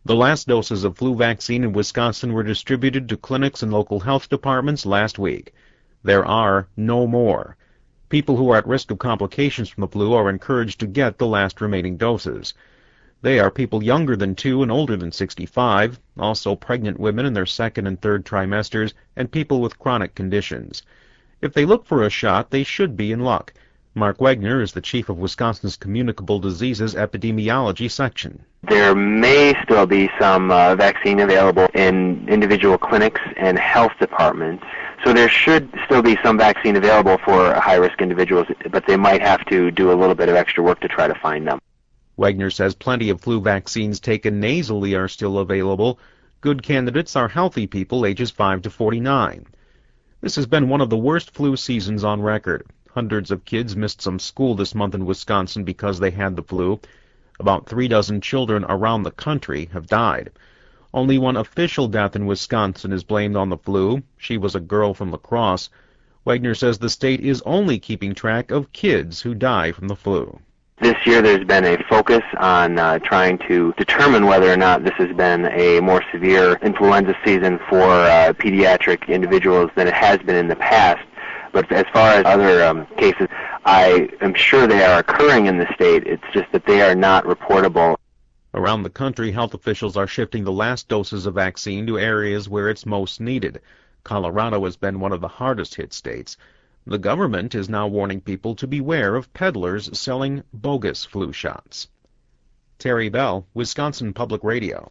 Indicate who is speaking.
Speaker 1: The last doses of flu vaccine in Wisconsin were distributed to clinics and local health departments last week. There are no more. People who are at risk of complications from the flu are encouraged to get the last remaining doses. They are people younger than 2 and older than 65, also pregnant women in their second and third trimesters, and people with chronic conditions. If they look for a shot, they should be in luck. Mark Wegner is the chief of Wisconsin's Communicable Diseases Epidemiology section.
Speaker 2: There may still be some vaccine available in individual clinics and health departments. So there should still be some vaccine available for high-risk individuals, but they might have to do a little bit of extra work to try to find them.
Speaker 1: Wegner says plenty of flu vaccines taken nasally are still available. Good candidates are healthy people ages 5 to 49. This has been one of the worst flu seasons on record. Hundreds of kids missed some school this month in Wisconsin because they had the flu. About 3 dozen children around the country have died. Only one official death in Wisconsin is blamed on the flu. She was a girl from La Crosse. Wegner says the state is only keeping track of kids who die from the flu.
Speaker 2: This year there's been a focus on trying to determine whether or not this has been a more severe influenza season for pediatric individuals than it has been in the past. But as far as other cases, I am sure they are occurring in the state. It's just that they are not reportable.
Speaker 1: Around the country, health officials are shifting the last doses of vaccine to areas where it's most needed. Colorado has been one of the hardest hit states. The government is now warning people to beware of peddlers selling bogus flu shots. Terry Bell, Wisconsin Public Radio.